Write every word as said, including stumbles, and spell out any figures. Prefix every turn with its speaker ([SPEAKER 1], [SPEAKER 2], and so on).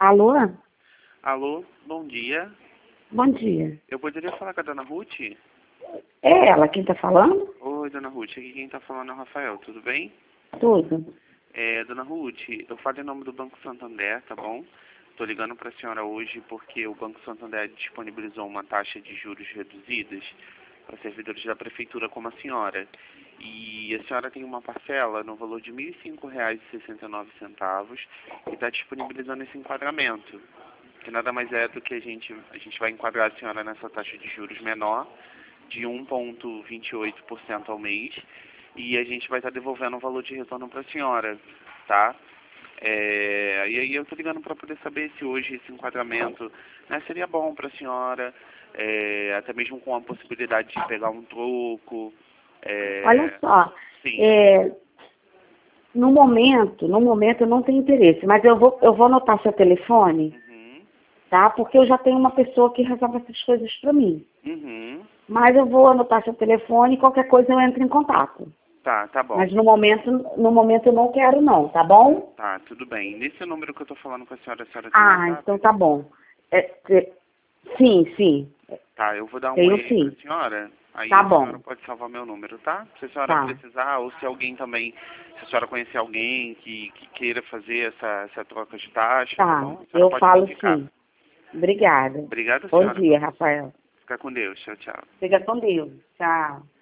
[SPEAKER 1] Alô?
[SPEAKER 2] Alô, bom dia.
[SPEAKER 1] Bom dia.
[SPEAKER 2] Eu poderia falar com a dona Ruth?
[SPEAKER 1] É ela quem tá falando?
[SPEAKER 2] Oi, dona Ruth, aqui quem tá falando é o Rafael, tudo bem?
[SPEAKER 1] Tudo.
[SPEAKER 2] É, dona Ruth, eu falo em nome do Banco Santander, tá bom? Tô ligando para a senhora hoje porque o Banco Santander disponibilizou uma taxa de juros reduzidas para servidores da prefeitura como a senhora. E a senhora tem uma parcela no valor de mil e cinco reais e sessenta e nove centavos e está disponibilizando esse enquadramento, que nada mais é do que a gente, a gente vai enquadrar a senhora nessa taxa de juros menor, de um vírgula vinte e oito por cento ao mês, e a gente vai estar devolvendo o valor de retorno para a senhora, tá? É, e aí eu estou ligando para poder saber se hoje esse enquadramento, né, seria bom para a senhora, é, até mesmo com a possibilidade de pegar um troco. É,
[SPEAKER 1] Olha só,
[SPEAKER 2] sim.
[SPEAKER 1] é, no momento, no momento eu não tenho interesse, mas eu vou, eu vou anotar seu telefone,
[SPEAKER 2] Uhum.
[SPEAKER 1] tá? Porque eu já tenho uma pessoa que resolve essas coisas pra mim.
[SPEAKER 2] Uhum.
[SPEAKER 1] Mas eu vou anotar seu telefone e qualquer coisa eu entro em contato.
[SPEAKER 2] Tá, tá bom.
[SPEAKER 1] Mas no momento, no momento eu não quero não, tá bom?
[SPEAKER 2] Tá, tudo bem. Nesse número que eu estou falando com a senhora, a senhora tem
[SPEAKER 1] Ah,
[SPEAKER 2] WhatsApp?
[SPEAKER 1] então tá bom. É, é, sim, sim.
[SPEAKER 2] Tá, eu vou dar um
[SPEAKER 1] Tenho
[SPEAKER 2] oi aí
[SPEAKER 1] sim.
[SPEAKER 2] pra senhora, aí
[SPEAKER 1] Tá
[SPEAKER 2] a senhora
[SPEAKER 1] bom.
[SPEAKER 2] pode salvar meu número, tá? Se a senhora
[SPEAKER 1] Tá.
[SPEAKER 2] precisar, ou se alguém também, se a senhora conhecer alguém que, que queira fazer essa, essa troca de taxa, tá
[SPEAKER 1] Tá.
[SPEAKER 2] bom? A senhora
[SPEAKER 1] Eu
[SPEAKER 2] pode me
[SPEAKER 1] falo
[SPEAKER 2] indicar.
[SPEAKER 1] sim. Obrigada.
[SPEAKER 2] Obrigado,
[SPEAKER 1] Bom
[SPEAKER 2] senhora.
[SPEAKER 1] dia, Rafael.
[SPEAKER 2] Fica com Deus. Tchau, tchau.
[SPEAKER 1] Fica com Deus. Tchau.